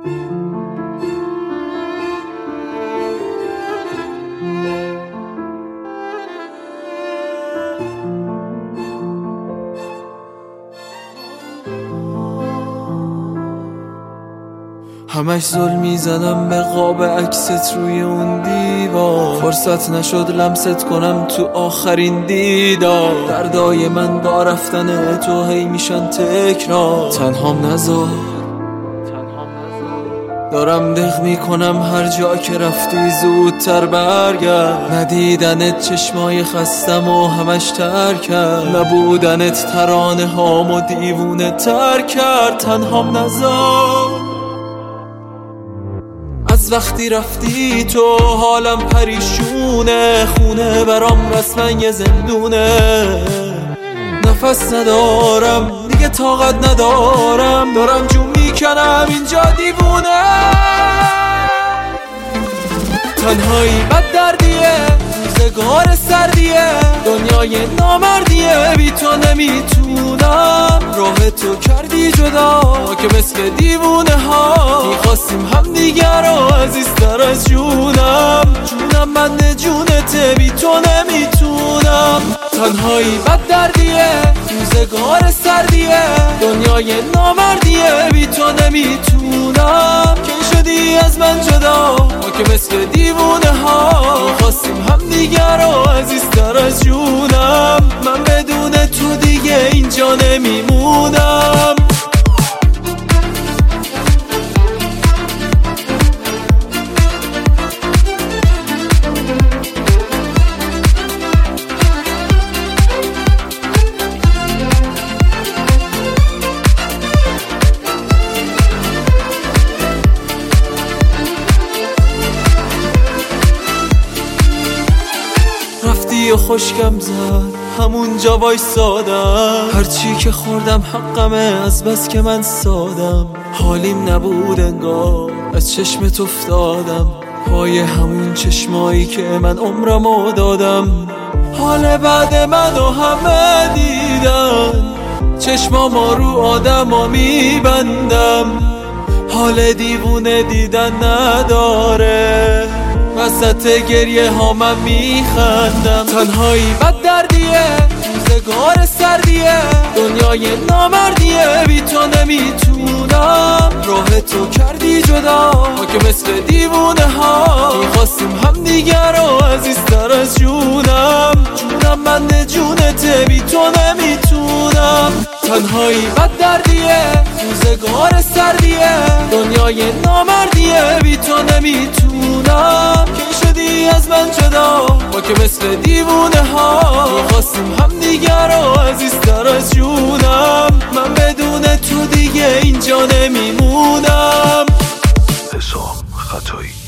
همش ظلم میزنم به قاب عکست روی اون دیوار، فرصت نشد لمست کنم تو آخرین دیدار. دردای من با رفتن تو هی میشن تکرار، تنهام نذار. دارم دق میکنم هر جا که رفتی زودتر برگرد. ندیدنت چشمای خستم و همش ترک کرد، نبودنت ترانه هامو دیوونه تر کرد. تنهام نذار. از وقتی رفتی تو حالم پریشونه، خونه برام رسما یه زندونه. نفس ندارم دیگه، طاقت ندارم، دارم جون میکنم اینجا دیوونه. تنهایی بد دردیه، روزگار سردیه، دنیای نامردیه، بی تو نمیتونم. راه تو کردی جدا که مثل دیوونه ها میخواستیم هم دیگر رو عزیزتر از جونم. جونم من جونته، بی تو نمیتونم. تنهایی بد دردیه، روزگار سردیه، دنیای نامردیه، بی تو نمیتونم. که شدی از من جدا که مثل دیوونه ها میخواستیم هم دیگر رو عزیزتر از جونم. من بدون تو دیگه اینجا نمیمونم. رفتی و خوشگم زد همونجا وایسادم، هرچی که خوردم حقمه از بس که من سادم. حالیم نبود انگار از چشمت افتادم، پای همون چشمایی که من عمرمو دادم. حال بعد منو همه دیدن، چشمامو رو آدما میبندم. حال دیوونه دیدن نداره، وسط گریه ها من میخندم. تنهایی بد دردیه، روزگار سردیه، دنیای نامردیه، بی تو نمیتونم. راه تو کردی جدا که مثل دیوونه ها میخواستیم هم دیگر رو عزیزتر از جونم. جونم من جونته، بی تو نمیتونم. تنهایی بد دردیه، روزگار سردیه، دنیای نامردیه، بی تو نمیتونم. که شدی از من جدا که مثل دیوونه ها میخواستیم هم دیگر رو عزیزتر از جونم. من بدون تو دیگه اینجا نمیمونم. حسام خطایی.